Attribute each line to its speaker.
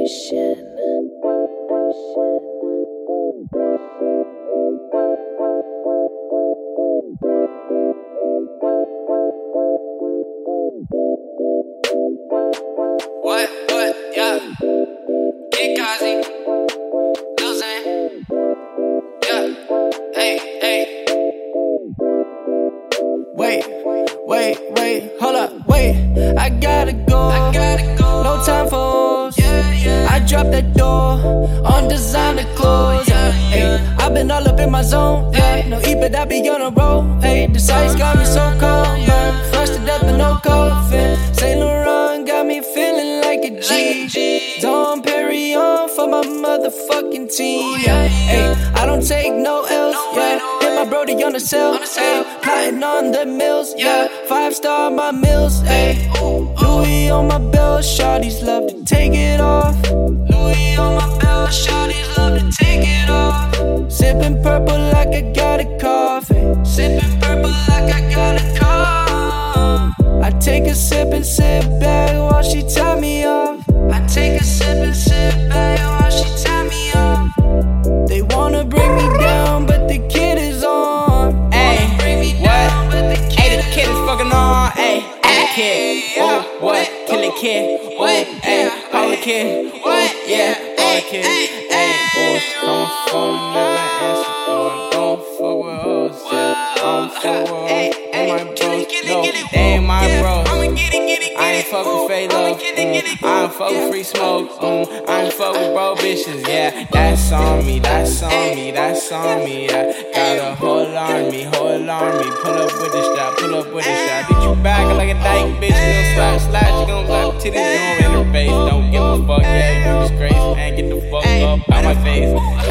Speaker 1: What, yeah. Get Kazi, Lil Zane, yeah. Hey. Wait, hold up, wait. I gotta go. No time for hoes. I dropped that door on designer clothes. Hey, I've been all up in my zone. No eat, but I be on a roll. Hey, the sights got me so cold. Fresh to death, but no coffin. Saint Laurent got me feeling like a G. Dom Perignon for my motherfucking team. Hey, I don't take no L's. Hit my brody on the cell. Plotting on the mills. 5-star my meals. Louis on my belt. Shawty's love to take it off. Louis on my belt. Shawty's love to take it off. Sipping purple like I got a coffee. Sipping purple like I got a cough. I take a sip and sit back while she tie me off. I take a sip and sit back while she tie me off. They wanna bring me down, but the kid is on.
Speaker 2: Ayy, what?
Speaker 1: But the
Speaker 2: Ayy, the kid is fucking on. Ayy, the kid. Oh, what? Kill the kid. Oh, ayy, hold the kid. Oh, yeah, hold the kid. Ayy, boys, come from the answer. Don't fuck with hoes. Don't fuck with hoes. They my bros. No, they ain't my bros. I ain't fuck with fake love. I ain't fuck with free smoke. I ain't fuck with bro bitches. Yeah, that's on me. That's on me. That's on me. Yeah, got a whole army. Pull up with the strap. Beat you back like a dyke bitch. You gon' slap. You gon' slap titties on in her face. Don't give a fuck. Yeah, you disgrace. Man, get the fuck up out my face.